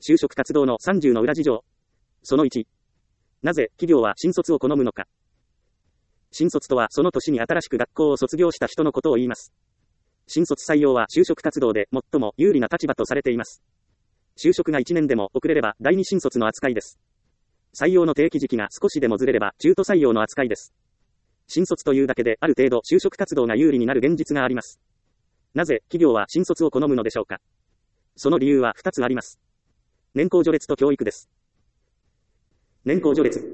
就職活動の30の裏事情。その1。なぜ企業は新卒を好むのか。新卒とはその年に新しく学校を卒業した人のことを言います。新卒採用は就職活動で最も有利な立場とされています。就職が1年でも遅れれば第二新卒の扱いです。採用の定期時期が少しでもずれれば中途採用の扱いです。新卒というだけである程度就職活動が有利になる現実があります。なぜ企業は新卒を好むのでしょうか。その理由は2つあります。年功序列と教育です。年功序列。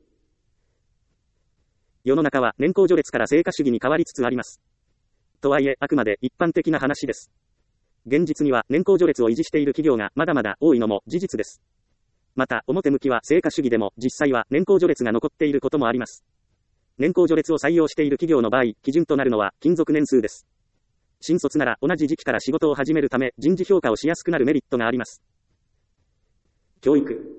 世の中は年功序列から成果主義に変わりつつあります。とはいえ、あくまで一般的な話です。現実には年功序列を維持している企業がまだまだ多いのも事実です。また、表向きは成果主義でも実際は年功序列が残っていることもあります。年功序列を採用している企業の場合、基準となるのは勤続年数です。新卒なら同じ時期から仕事を始めるため人事評価をしやすくなるメリットがあります。教育。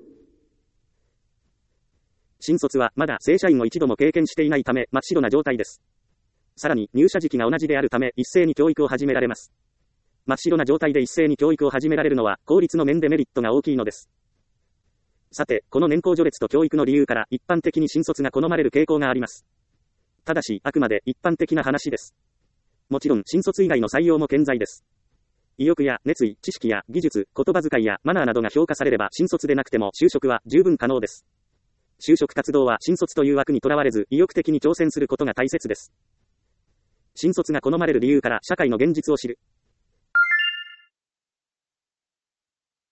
新卒はまだ正社員を一度も経験していないため真っ白な状態です。さらに入社時期が同じであるため一斉に教育を始められます。真っ白な状態で一斉に教育を始められるのは効率の面でメリットが大きいのです。さて、この年功序列と教育の理由から一般的に新卒が好まれる傾向があります。ただし、あくまで一般的な話です。もちろん新卒以外の採用も健在です。意欲や熱意、知識や技術、言葉遣いやマナーなどが評価されれば新卒でなくても就職は十分可能です。就職活動は新卒という枠にとらわれず意欲的に挑戦することが大切です。新卒が好まれる理由から社会の現実を知る。